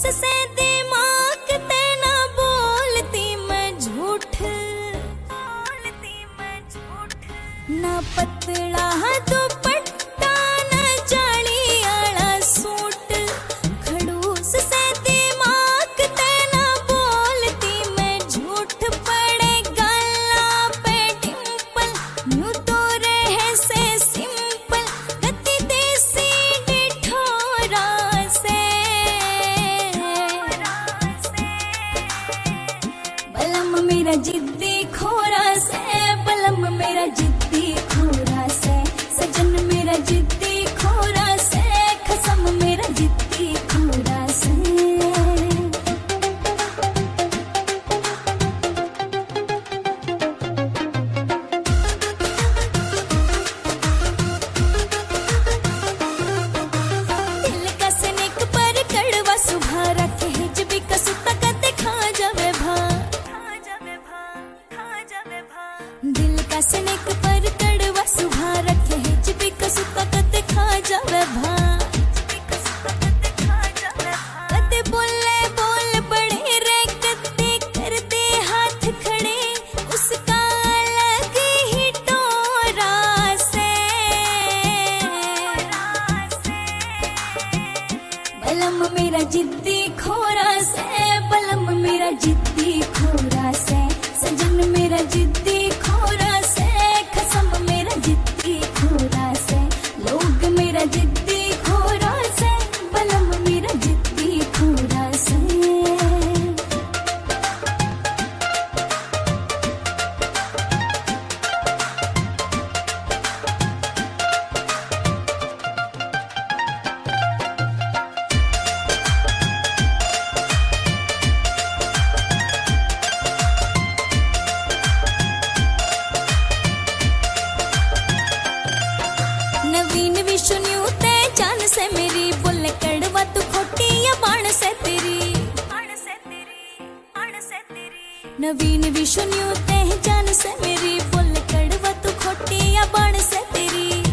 से दिमाग ते ना बोलती मैं झूठ, ना पतला दुपट्टा ना जाली आला सूट। खड़ूस से दिमाग ते ना बोलती मैं झूठ, पड़े गला पे डिंपल न्यू तो रहे से सिंपल, गति देसी डिठोरा से। बलम मेरा जिद्दी खोरा से, बलम मेरा जिद्दी खोरा से, सजन मेरा जिद्दी खोरा से, कसम मेरा जिद्दी खोरा से। दिल का सनेक पर कड़वा सुभा रखे हिजबी का सुता कते खा जावे भा, दिल का सनेक पर कड़वा सुभा रखे हिजबी का सुता कते खा जावे भा। कते बोले बोल बड़े रे, कते कर दे हाथ खड़े, उसका अलग ही टोरा से। बलम मेरा जिद्दी खोरा से, बलम मेरा जिद्दी खोरा से, सजन मेरा जिद्दी खोरा से, कसम मेरा जिद्दी खोरा से। लोग मेरा जिद्दी खोरा से, बलम मेरा जिद्दी खोरा से। नवीन विश्व न्यू ते जान से मेरी, बोले कड़वा तू खोटी या बाण से तेरी। नवीन विश्व न्यू ते जान से मेरी, बोले कड़वा तू खोटी या बाण से तेरी।